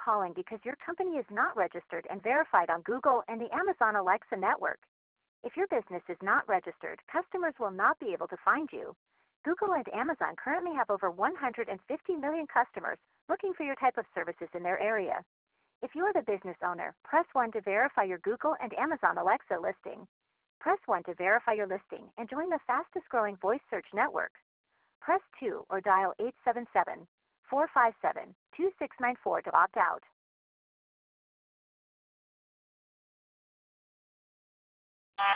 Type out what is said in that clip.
calling because your company is not registered and verified on Google and the Amazon Alexa network. If your business is not registered, customers will not be able to find you. Google and Amazon currently have over 150 million customers looking for your type of services in their area. If you are the business owner, press 1 to verify your Google and Amazon Alexa listing. Press 1 to verify your listing and join the fastest growing voice search network. Press 2 or dial 877-457-2694 to opt out.